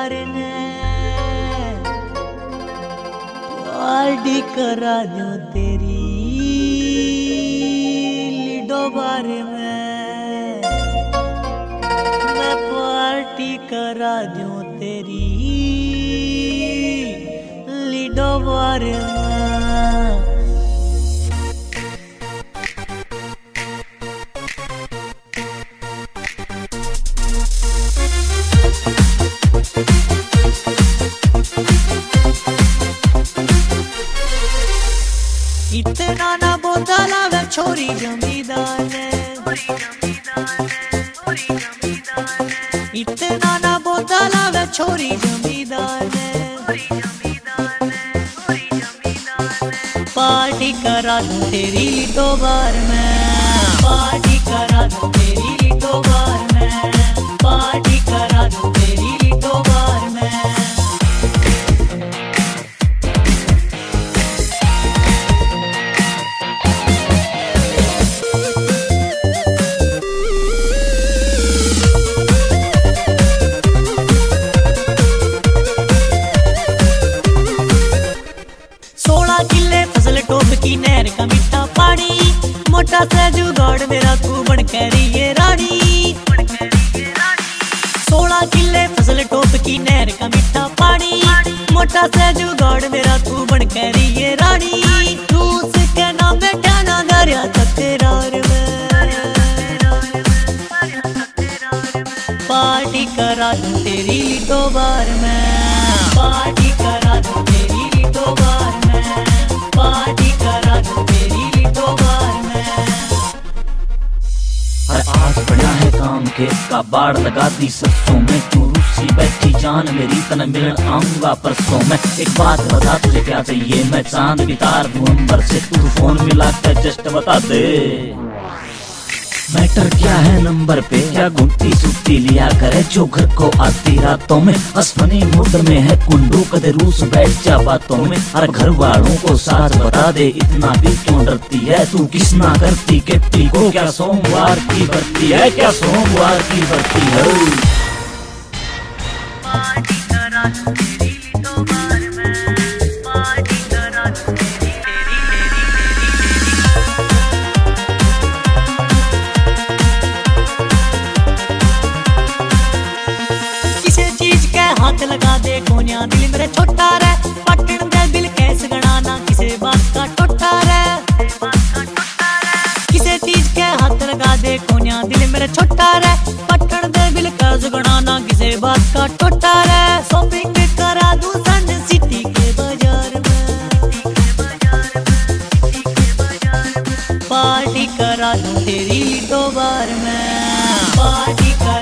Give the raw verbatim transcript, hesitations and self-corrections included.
बार ने पार्टी करा दो तेरी लिडो बार में, मैं पार्टी करा दूं तेरी लिडो बार में। इतना ना बोतला वे छोरी जमींदार ने, इतना ना बोतला वे छोरी जमींदार ने, पार्टी करा दूं तेरी लिडो बार में, पार्टी करा दूं तेरी लिडो बार में, पार्टी करा दूं तेरी लिडो बार में। किले फसल टोप की नहर का मीठा पानी, मोटा सा जुगाड़ मेरा तू बन के रही रानी। सोलह किले फसल टोप की नहर का मीठा पानी, मोटा सा जुगाड़ मेरा तू बन के रही रानी। रूस के नाम बैठा ना दरिया तकरार में, पार्टी करा दूं तेरी लिडो बार में, पार्टी करा दूं तेरी लिडो बार में, पार्टी करा दूं तेरी लिडो बार में। हर आज बड़ा है काम के का बाढ़ लगा दी सरसों में, तू रूसी बैठी जान मेरी तन मिलन आऊंगा परसों में। एक बात बता तुझे क्या चाहिए, मैं चांद की तार दूं अंबर से, तू फोन मिला कर जस्ट बता दे। मैटर क्या है नंबर पे, क्या घुमती सुती लिया करे जो घर को आती रातों में। असफनी मूड में है कुंडू कदे रूस बैठ जा बातों में। हर घर वालों को साथ बता दे इतना भी क्यों डरती है तू, किस ना करती केटी को क्या सोमवार की बरती है, क्या सोमवार की बरती है। पार्टी करा दूं तेरी लिडो बार में, पार्टी करा दूं तेरी तेरी हाथ लगा दे कोन्या दिल मेरे छोटा रे, पटन दे दिल कैसे गणाना किसे बात का टोटा रे। किसे चीज के हाथ लगा दे कोन्या दिल मेरे छोटा रे, पटन दे दिल कैसे गणाना किसे बात का टोटा रे। शॉपिंग करा दूं सन सिटी के बाजार में, पार्टी करा दूं तेरी लिडो बार में, पार्टी करा